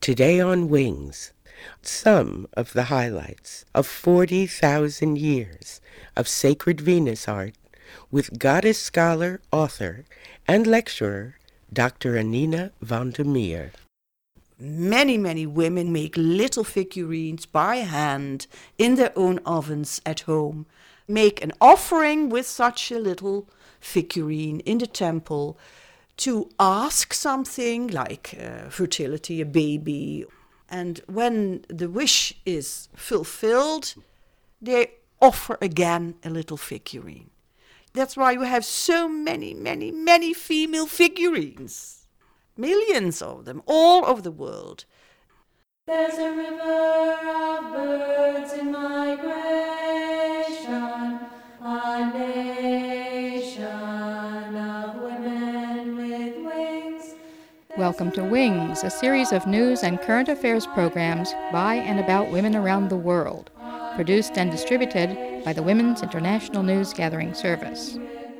Today on Wings, some of the highlights of 40,000 years of sacred Venus art with goddess scholar, author, and lecturer Dr. Anina van der Meer. Many women make little figurines by hand in their own ovens at home, make an offering with such a little figurine in the temple to ask something like fertility, a baby. And when the wish is fulfilled, they offer again a little figurine. That's why we have so many female figurines. Millions of them, all over the world. There's a river of birds in migration, a nation of women with wings. Welcome to Wings, a series of news and current affairs programs by and about women around the world, produced and distributed by the Women's International News Gathering Service.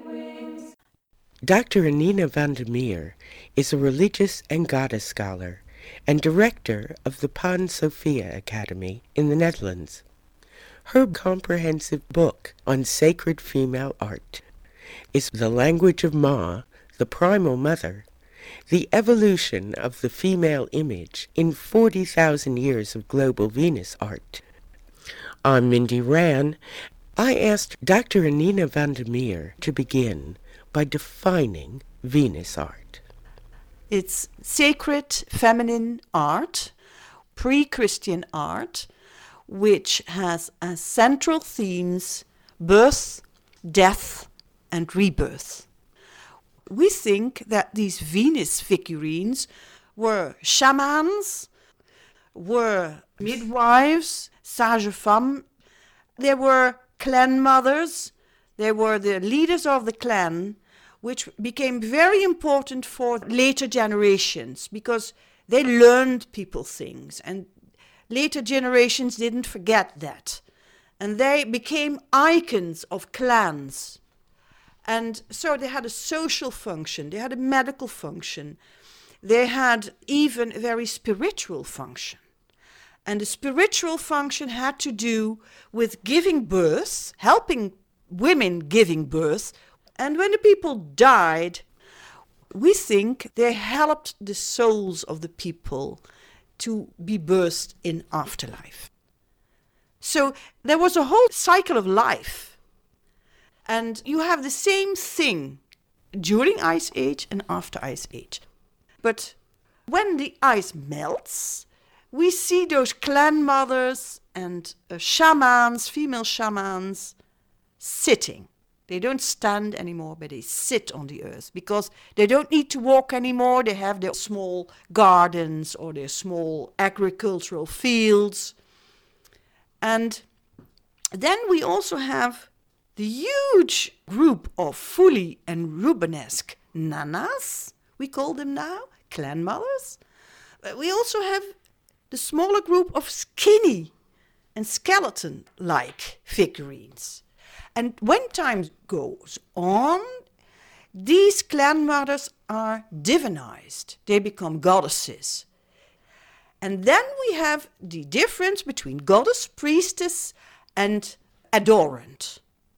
Dr. Anina van der Meer is a religious and goddess scholar and director of the Pan Sophia Academy in the Netherlands. Her comprehensive book on sacred female art is The Language of Ma, the Primal Mother, the evolution of the female image in 40,000 years of global Venus art. I'm Mindy Rann. I asked Dr. Anina van der Meer to begin by defining Venus art. It's sacred feminine art, pre-Christian art, which has as central themes birth, death, and rebirth. We think that these Venus figurines were shamans, were midwives, sages-femmes, they were clan mothers, they were the leaders of the clan, which became very important for later generations because they learned people things, and later generations didn't forget that. And they became icons of clans. And so they had a social function, they had a medical function, they had even a very spiritual function. And the spiritual function had to do with giving birth, helping women giving birth. And when the people died, we think they helped the souls of the people to be birthed in afterlife. So there was a whole cycle of life. And you have the same thing during Ice Age and after Ice Age. But when the ice melts, we see those clan mothers and shamans, female shamans, sitting. They don't stand anymore, but they sit on the earth because they don't need to walk anymore. They have their small gardens or their small agricultural fields. And then we also have the huge group of Fuli and Rubenesque nanas, we call them now, clan mothers. But we also have the smaller group of skinny and skeleton-like figurines. And when time goes on, these clan mothers are divinized. They become goddesses. And then we have the difference between goddess, priestess, and adorant.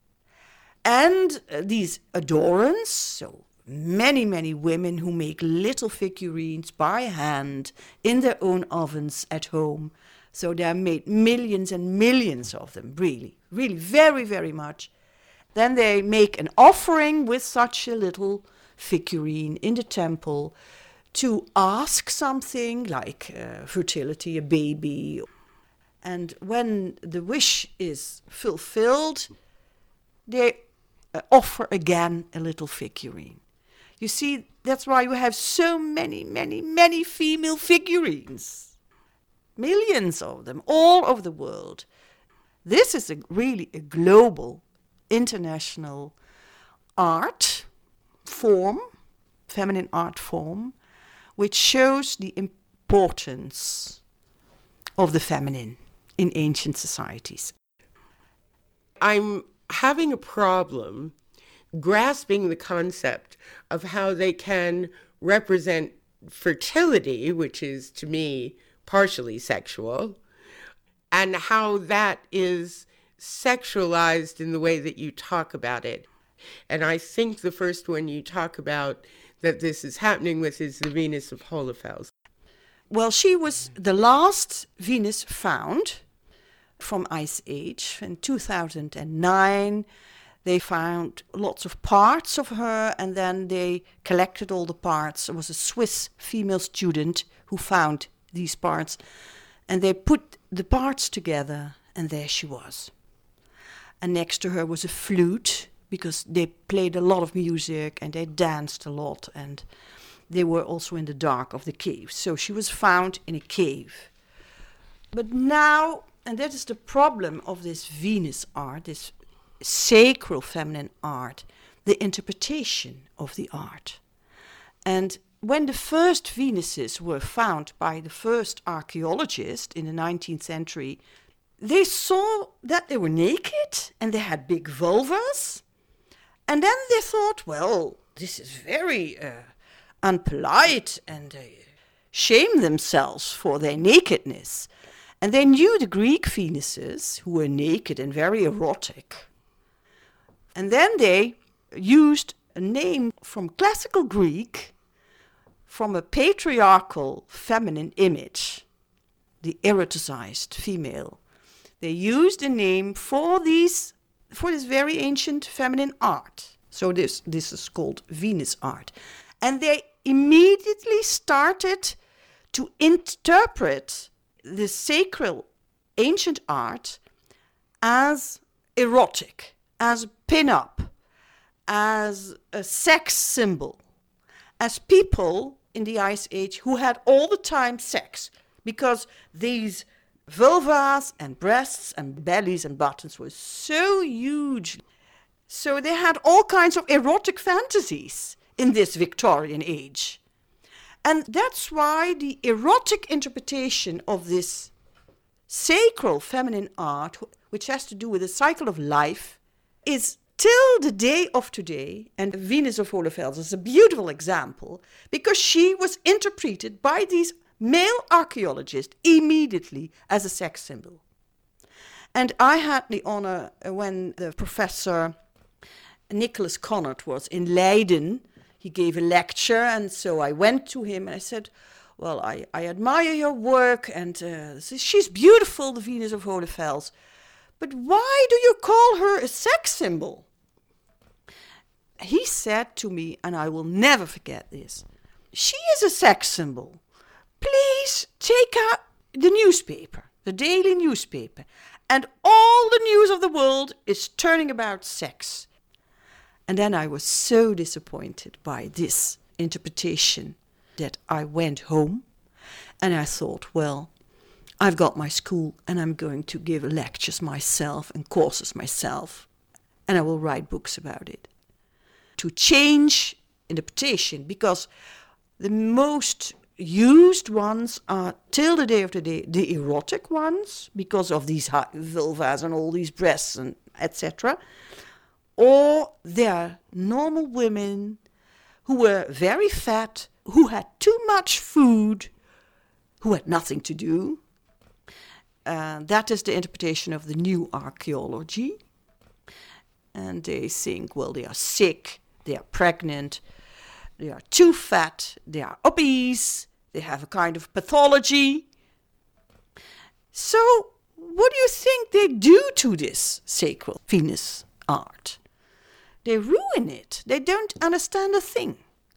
And these adorants, so many women who make little figurines by hand in their own ovens at home. So there are made millions and millions of them, really very much. Then they make an offering with such a little figurine in the temple to ask something like fertility, a baby. And when the wish is fulfilled, they offer again a little figurine. You see, that's why we have so many female figurines. Millions of them, all over the world. This is really a global, international art form, feminine art form, which shows the importance of the feminine in ancient societies. I'm having a problem grasping the concept of how they can represent fertility, which is to me partially sexual, and how that is sexualized in the way that you talk about it. And I think the first one you talk about that this is happening with is the Venus of Hohlefels. Well, she was the last Venus found from Ice Age. In 2009, they found lots of parts of her, and then they collected all the parts. It was a Swiss female student who found these parts, and they put the parts together, and there she was. And next to her was a flute, because they played a lot of music and they danced a lot, and they were also in the dark of the cave. So she was found in a cave. But now, and that is the problem of this Venus art, this sacral feminine art, the interpretation of the art. And when the first Venuses were found by the first archaeologist in the 19th century, they saw that they were naked and they had big vulvas. And then they thought, well, this is very unpolite, and they shamed themselves for their nakedness. And they knew the Greek Venuses, who were naked and very erotic. And then they used a name from classical Greek, from a patriarchal feminine image, the eroticized female. They used a name for this very ancient feminine art. So this is called Venus art. And they immediately started to interpret the sacral ancient art as erotic, as pin-up, as a sex symbol, as people in the Ice Age who had all the time sex, because these vulvas and breasts and bellies and buttons were so huge. So they had all kinds of erotic fantasies in this Victorian age. And that's why the erotic interpretation of this sacral feminine art, which has to do with the cycle of life, is till the day of today, and Venus of Hohlefels is a beautiful example, because she was interpreted by these male archaeologists immediately as a sex symbol. And I had the honor when the professor Nicholas Connard was in Leiden. He gave a lecture, and so I went to him and I said, well, I admire your work, and she's beautiful, the Venus of Hohlefels, but why do you call her a sex symbol? He said to me, and I will never forget this, she is a sex symbol. Please take out the newspaper, the daily newspaper, and all the news of the world is turning about sex. And then I was so disappointed by this interpretation that I went home and I thought, well, I've got my school and I'm going to give lectures myself and courses myself, and I will write books about it. To change interpretation, because the most used ones are, till the day of today, the erotic ones, because of these vulvas and all these breasts and etc., or they're normal women who were very fat, who had too much food, who had nothing to do. That is the interpretation of the new archaeology. And they think, well, they are sick, they are pregnant, they are too fat, they are obese, they have a kind of pathology. So what do you think they do to this sacral Venus art? They ruin it. They don't understand a thing.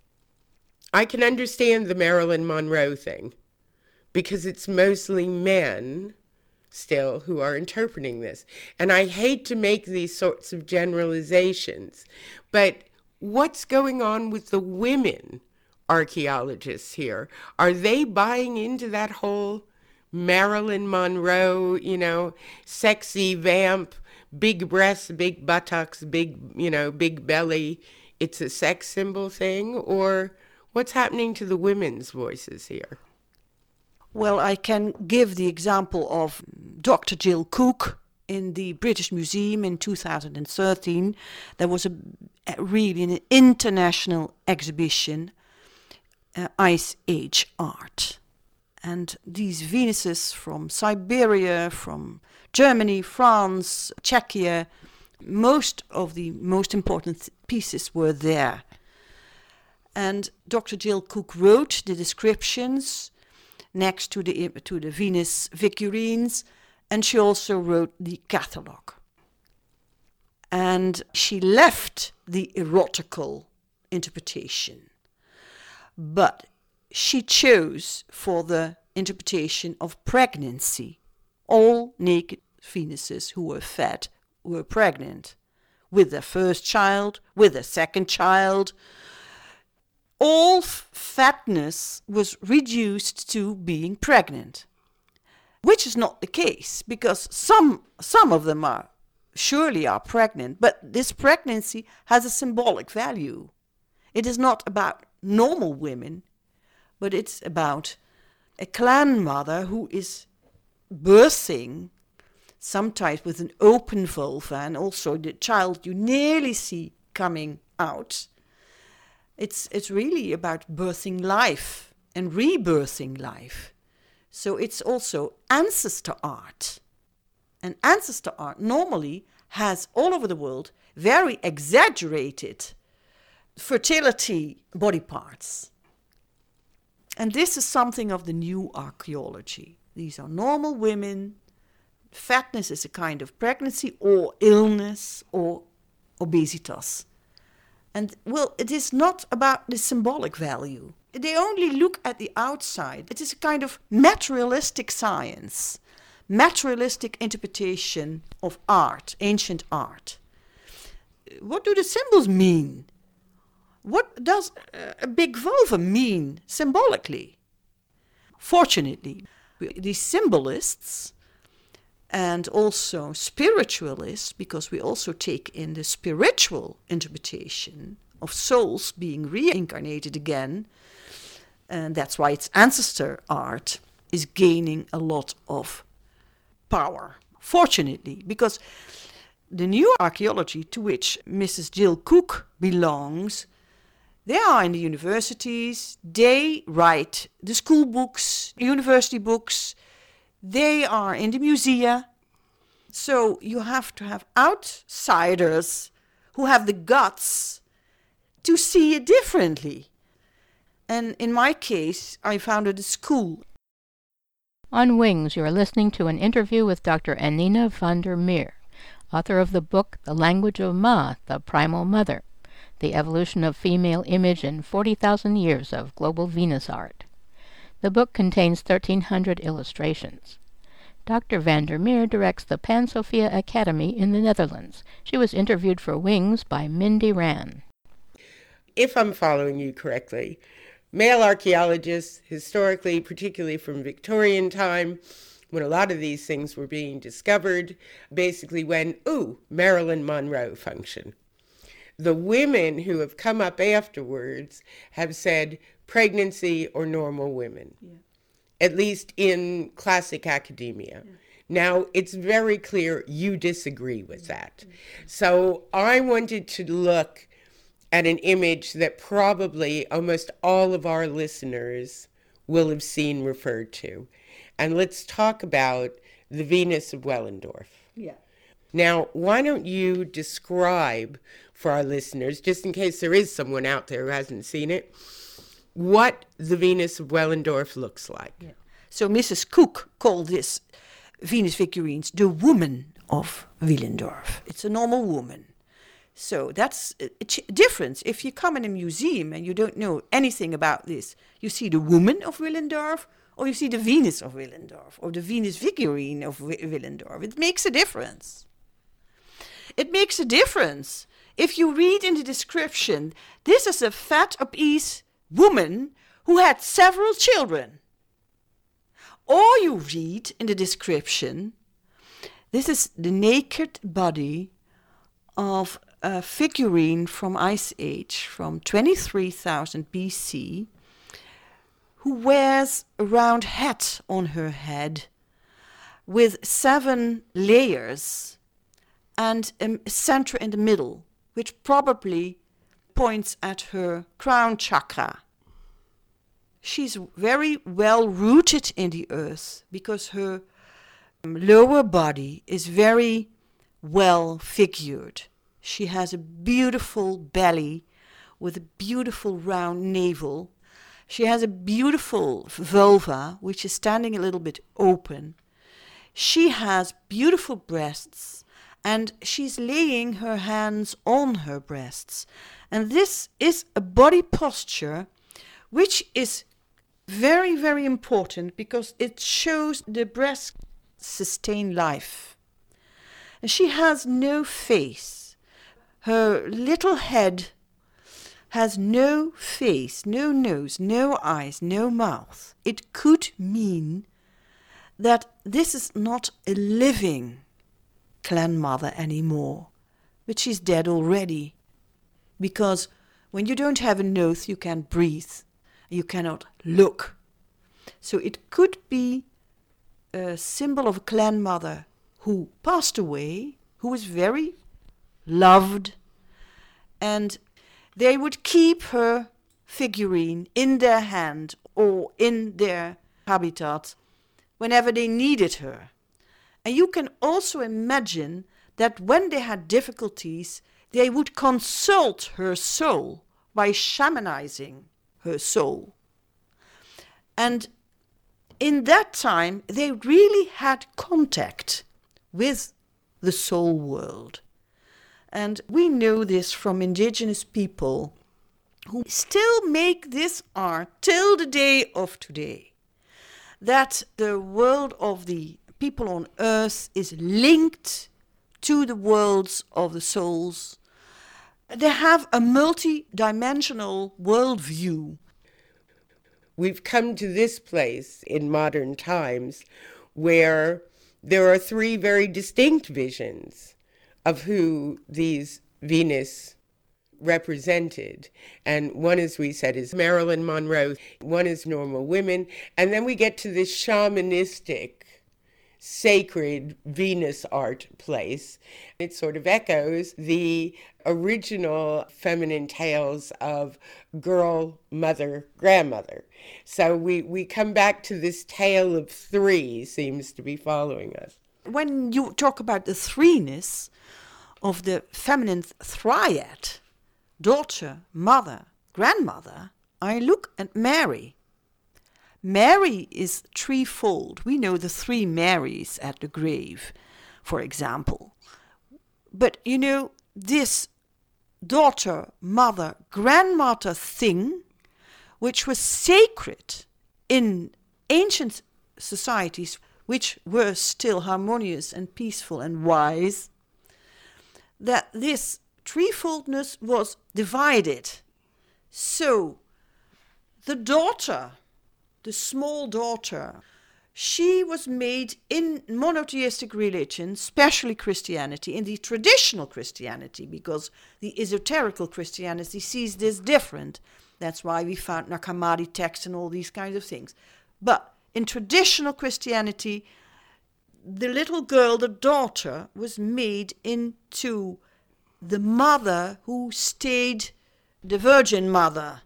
I can understand the Marilyn Monroe thing, because it's mostly men still who are interpreting this. And I hate to make these sorts of generalizations, but what's going on with the women archaeologists here? Are they buying into that whole Marilyn Monroe, sexy vamp, big breasts, big buttocks, big belly, it's a sex symbol thing? Or what's happening to the women's voices here? Well, I can give the example of Dr. Jill Cook in the British Museum in 2013. There was really an international exhibition, Ice Age art. And these Venuses from Siberia, from Germany, France, Czechia, most of the most important pieces were there. And Dr. Jill Cook wrote the descriptions next to the Venus figurines, and she also wrote the catalogue. And she left the erotical interpretation, but she chose for the interpretation of pregnancy. All naked Venuses who were fed were pregnant, with their first child, with their second child. All fatness was reduced to being pregnant, which is not the case, because some of them surely are pregnant, but this pregnancy has a symbolic value. It is not about normal women, but it's about a clan mother who is birthing, sometimes with an open vulva, and also the child you nearly see coming out. It's really about birthing life and rebirthing life. So it's also ancestor art. And ancestor art normally has, all over the world, very exaggerated fertility body parts. And this is something of the new archaeology. These are normal women. Fatness is a kind of pregnancy or illness or obesitas. And, well, it is not about the symbolic value. They only look at the outside. It is a kind of materialistic science, materialistic interpretation of art, ancient art. What do the symbols mean? What does a big vulva mean symbolically? Fortunately, the symbolists and also spiritualists, because we also take in the spiritual interpretation of souls being reincarnated again, and that's why its ancestor art is gaining a lot of power. Fortunately, because the new archaeology to which Mrs. Jill Cook belongs, they are in the universities, they write the school books, university books, they are in the musea. So you have to have outsiders who have the guts to see it differently. And in my case, I founded a school. On Wings, you are listening to an interview with Dr. Annina van der Meer, author of the book The Language of Ma, the Primal Mother, The Evolution of Female Image in 40,000 Years of Global Venus Art. The book contains 1,300 illustrations. Dr. van der Meer directs the Pan Sophia Academy in the Netherlands. She was interviewed for Wings by Mindy Ran. If I'm following you correctly, male archaeologists, historically, particularly from Victorian time, when a lot of these things were being discovered, basically went, ooh, Marilyn Monroe function. The women who have come up afterwards have said pregnancy or normal women, at least in classic academia. Now, it's very clear you disagree with that. So I wanted to look at an image that probably almost all of our listeners will have seen referred to. And let's talk about the Venus of Wellendorf. Now, why don't you describe for our listeners, just in case there is someone out there who hasn't seen it, what the Venus of Wellendorf looks like. So Mrs. Cook called this Venus figurines the woman of Willendorf. It's a normal woman. So that's a difference. If you come in a museum and you don't know anything about this, you see the woman of Willendorf, or you see the Venus of Willendorf, or the Venus figurine of Willendorf. It makes a difference. It makes a difference. If you read in the description, this is a fat, obese woman who had several children. Or you read in the description, this is the naked body of a figurine from Ice Age, from 23,000 BC, who wears a round hat on her head with 7 layers and a center in the middle, which probably points at her crown chakra. she's very well rooted in the earth because her lower body is very well figured. She has a beautiful belly with a beautiful round navel. She has a beautiful vulva, which is standing a little bit open. She has beautiful breasts, and she's laying her hands on her breasts. And this is a body posture which is very, very important because it shows the breasts sustain life. And she has no face. Her little head has no face, no nose, no eyes, no mouth. It could mean that this is not a living clan mother anymore, but she's dead already. Because when you don't have a nose, you can't breathe, you cannot look. So it could be a symbol of a clan mother who passed away, who was very loved, and they would keep her figurine in their hand or in their habitat whenever they needed her. And you can also imagine that when they had difficulties, they would consult her soul by shamanizing her soul. And in that time, they really had contact with the soul world. And we know this from indigenous people who still make this art till the day of today. That the world of the people on earth is linked to the worlds of the souls. They have a multi-dimensional worldview. We've come to this place in modern times where there are three very distinct visions of who these Venus represented. And one, as we said, is Marilyn Monroe. One is normal women. And then we get to this shamanistic, sacred Venus art place. It sort of echoes the original feminine tales of girl, mother, grandmother. So we come back to this tale of three seems to be following us. When you talk about the threeness of the feminine triad, daughter, mother, grandmother, I look at Mary. Mary is threefold. We know the three Marys at the grave, for example. But you know, this daughter, mother, grandmother thing, which was sacred in ancient societies, which were still harmonious and peaceful and wise, that this threefoldness was divided. So the daughter, the small daughter, she was made in monotheistic religion, especially Christianity, in the traditional Christianity, because the esoterical Christianity sees this different. That's why we found Nag Hammadi texts and all these kinds of things. But in traditional Christianity, the little girl, the daughter, was made into the mother who stayed the Virgin Mother.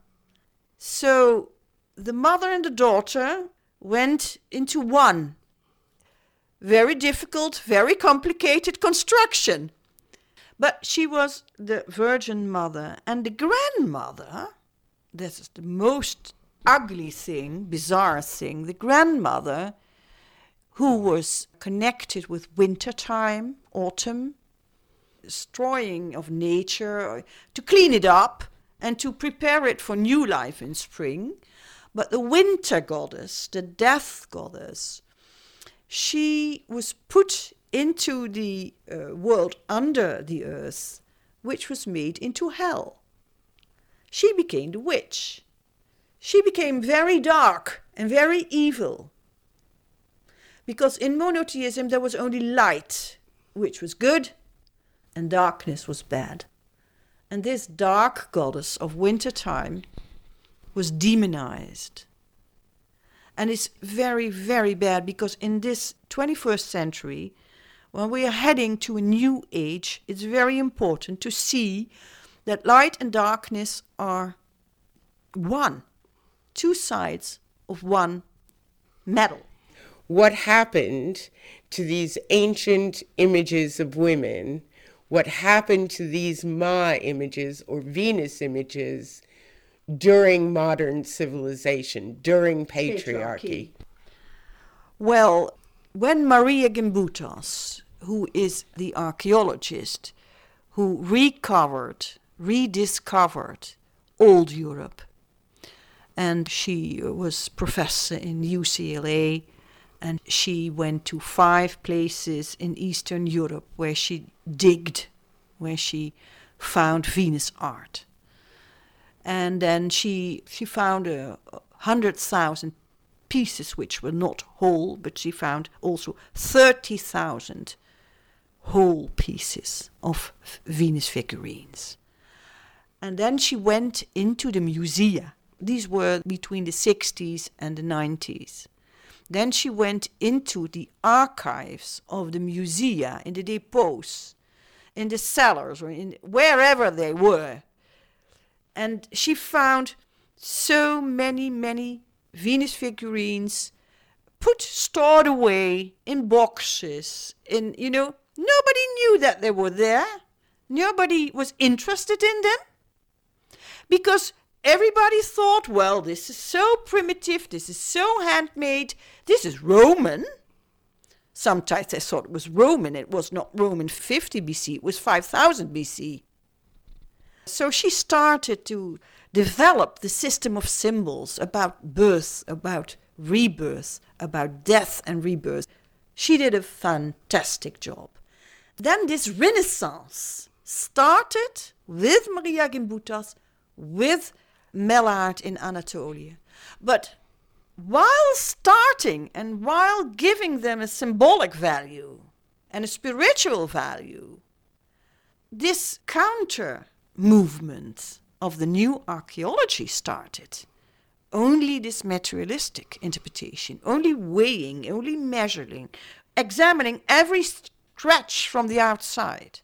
So the mother and the daughter went into one very difficult, very complicated construction. But she was the Virgin Mother. And the grandmother, this is the most ugly thing, bizarre thing, the grandmother who was connected with winter time, autumn, destroying of nature, to clean it up and to prepare it for new life in spring. But the winter goddess, the death goddess, she was put into the world under the earth, which was made into hell. She became the witch. She became very dark and very evil. Because in monotheism there was only light, which was good, and darkness was bad. And this dark goddess of winter time was demonized. And it's very, very bad because in this 21st century, when we are heading to a new age, it's very important to see that light and darkness are one. two sides of one medal. What happened to these ancient images of women? What happened to these Ma images or Venus images during modern civilization, during patriarchy? Well, when Maria Gimbutas, who is the archaeologist who rediscovered old Europe, and she was professor in UCLA, and she went to 5 places in Eastern Europe where she digged, where she found Venus art. And then she found 100,000 pieces which were not whole, but she found also 30,000 whole pieces of Venus figurines. And then she went into the musea. These were between the 60s and the 90s. Then she went into the archives of the musea, in the depots, in the cellars, or in wherever they were. And she found so many Venus figurines stored away in boxes. Nobody knew that they were there. Nobody was interested in them. Because everybody thought, well, this is so primitive, this is so handmade, this is Roman. Sometimes they thought it was Roman. It was not Roman 50 BC, it was 5000 BC. So she started to develop the system of symbols about birth, about rebirth, about death and rebirth. She did a fantastic job. Then this Renaissance started with Maria Gimbutas, with Mellard in Anatolia. But while starting and while giving them a symbolic value and a spiritual value, this counter movement of the new archaeology started. Only this materialistic interpretation, only weighing, only measuring, examining every stretch from the outside,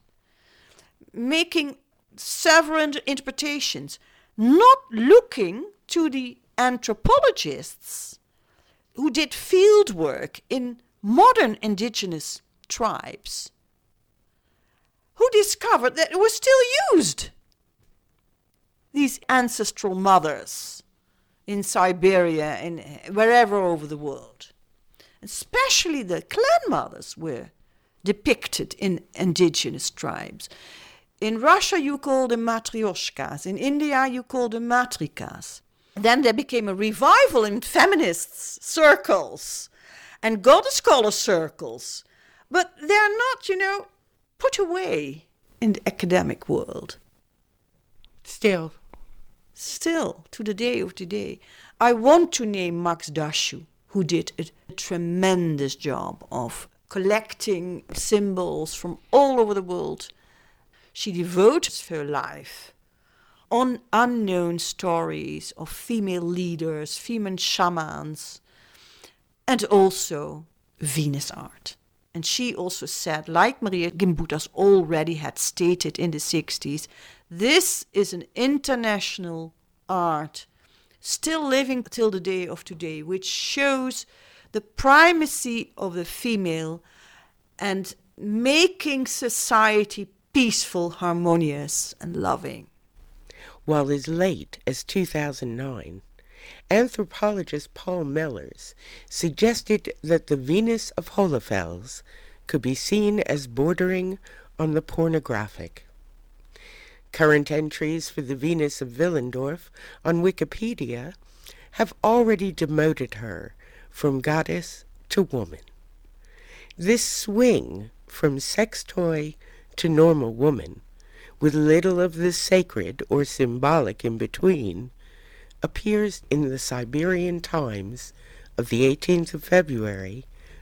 making several interpretations, not looking to the anthropologists who did field work in modern indigenous tribes, who discovered that it was still used. These ancestral mothers in Siberia and wherever over the world, especially the clan mothers, were depicted in indigenous tribes. In Russia, you call them matryoshkas. In India, you call them matrikas. Then there became a revival in feminist circles and goddess scholar circles. But they're not, put away in the academic world. Still, to the day of today, I want to name Max Dashu, who did a tremendous job of collecting symbols from all over the world. She devoted her life on unknown stories of female leaders, female shamans, and also Venus art. And she also said, like Maria Gimbutas already had stated in the 60s, this is an international art still living till the day of today, which shows the primacy of the female and making society peaceful, harmonious, and loving. While as late as 2009, anthropologist Paul Mellers suggested that the Venus of Hohlefels could be seen as bordering on the pornographic. Current entries for the Venus of Willendorf on Wikipedia have already demoted her from goddess to woman. This swing from sex toy to normal woman, with little of the sacred or symbolic in between, appears in the Siberian Times of the 18th of February,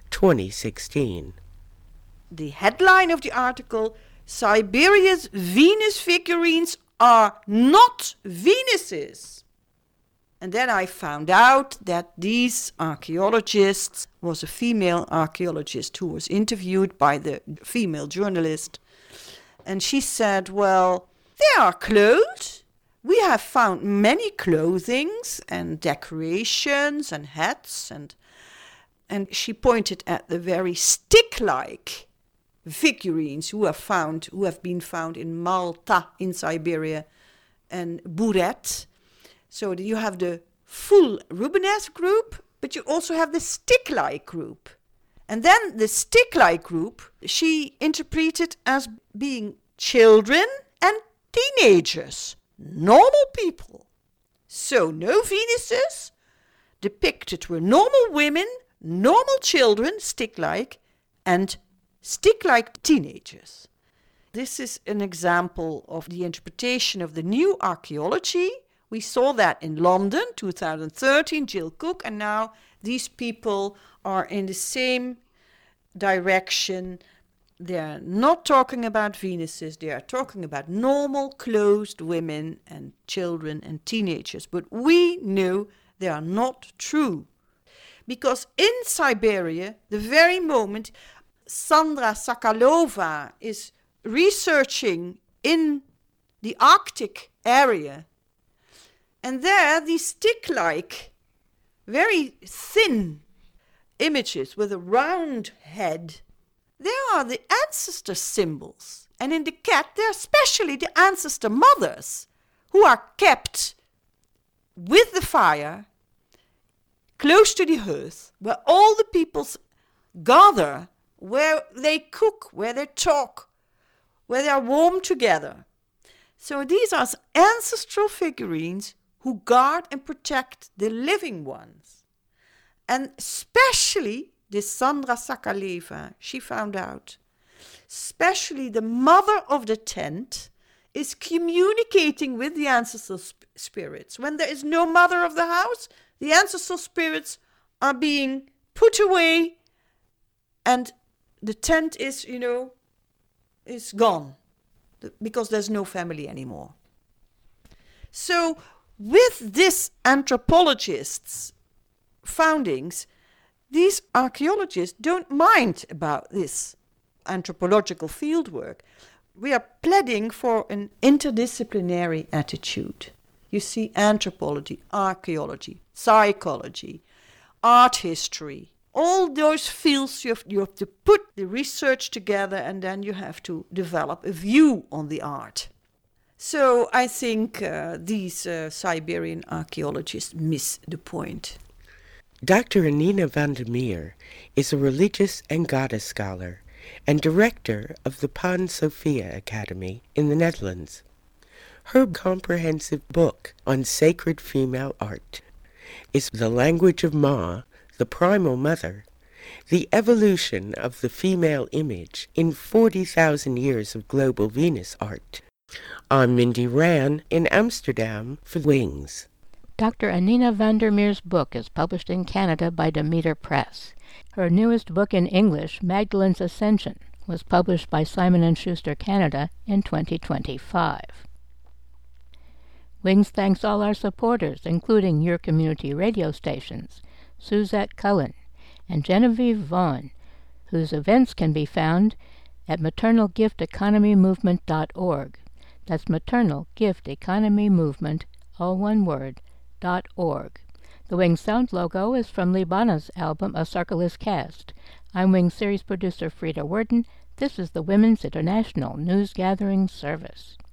2016. The headline of the article, Siberia's Venus figurines are not Venuses. And then I found out that these archaeologists was a female archaeologist who was interviewed by the female journalist. And she said, well, they are clothed, we have found many clothings and decorations and hats, and she pointed at the very stick-like figurines who have been found in Malta in Siberia and Buret. So you have the full Rubenesque group, but you also have the stick-like group. And then the stick-like group, she interpreted as being children and teenagers, normal people. So no Venuses, depicted were normal women, normal children, stick-like, and stick-like teenagers. This is an example of the interpretation of the new archaeology. We saw that in London, 2013, Jill Cook, and now these people are in the same direction. They are not talking about Venuses, they are talking about normal, clothed women and children and teenagers. But we know they are not true. Because in Siberia, the very moment Sandra Sokolova is researching in the Arctic area, and there these stick-like, very thin images with a round head, they are the ancestor symbols. And in the cat, they're especially the ancestor mothers who are kept with the fire close to the hearth, where all the peoples gather, where they cook, where they talk, where they are warm together. So these are ancestral figurines who guard and protect the living ones. And especially this Sandra Sokolova, she found out, especially the mother of the tent is communicating with the ancestral spirits. When there is no mother of the house, the ancestral spirits are being put away and the tent is gone because there's no family anymore. So with this anthropologists' foundings, these archaeologists don't mind about this anthropological fieldwork. We are pleading for an interdisciplinary attitude. You see, anthropology, archaeology, psychology, art history, all those fields you have to put the research together, and then you have to develop a view on the art. So I think these Siberian archaeologists miss the point. Dr. Annina van der Meer is a religious and goddess scholar and director of the Pan Sophia Academy in the Netherlands. Her comprehensive book on sacred female art is The Language of Ma, the Primal Mother, the Evolution of the Female Image in 40,000 Years of Global Venus Art. I'm Mindy Rand in Amsterdam for Wings. Dr. Annina van der Meer's book is published in Canada by Demeter Press. Her newest book in English, Magdalene's Ascension, was published by Simon & Schuster Canada in 2025. Wings thanks all our supporters, including your community radio stations, Suzette Cullen and Genevieve Vaughn, whose events can be found at maternalgifteconomymovement.org. That's Maternal Gift Economy Movement, all one word, .org. The Wings Sound logo is from Libana's album A Circleless Cast. I'm Wings series producer Frida Worden. This is the Women's International News Gathering Service.